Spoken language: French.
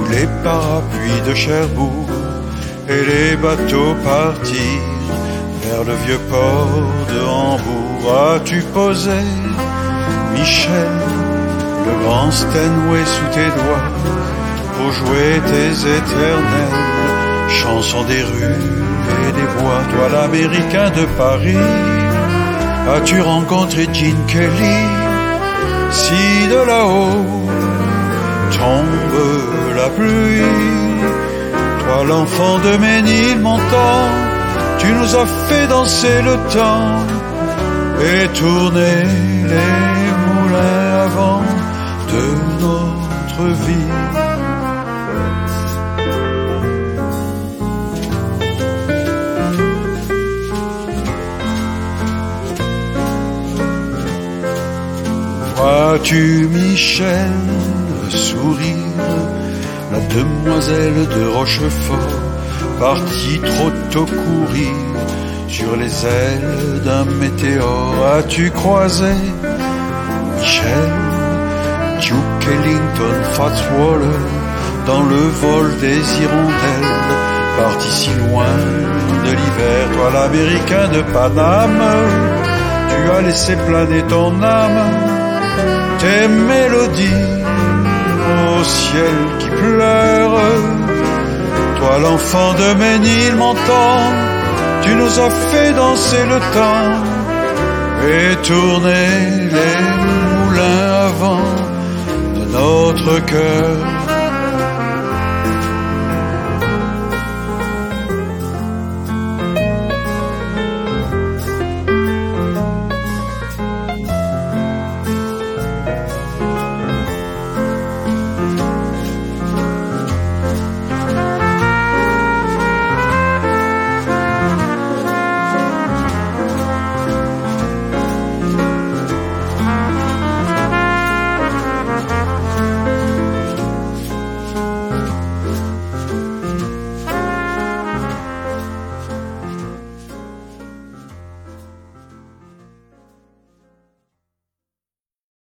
les parapluies de Cherbourg et les bateaux partirent vers le vieux port de Hambourg. As-tu posé, Michel, le grand Steinway sous tes doigts pour jouer tes éternelles chansons des rues et des bois? Toi, l'Américain de Paris, as-tu rencontré Gene Kelly? Si de là-haut tombe la pluie, toi, l'enfant de Ménilmontant, tu nous as fait danser le temps et tourner les moulins à vent de notre vie. Vois-tu, Michel, sourire la demoiselle de Rochefort, partie trop tôt courir sur les ailes d'un météore? As-tu croisé, Michel, Duke Ellington, Fats Waller dans le vol des hirondelles, parti si loin de l'hiver? Toi, l'Américain de Paname, tu as laissé planer ton âme, tes mélodies au ciel qui pleure. Toi, l'enfant de Ménilmontant, tu nous as fait danser le temps et tourner les moulins à vent de notre cœur.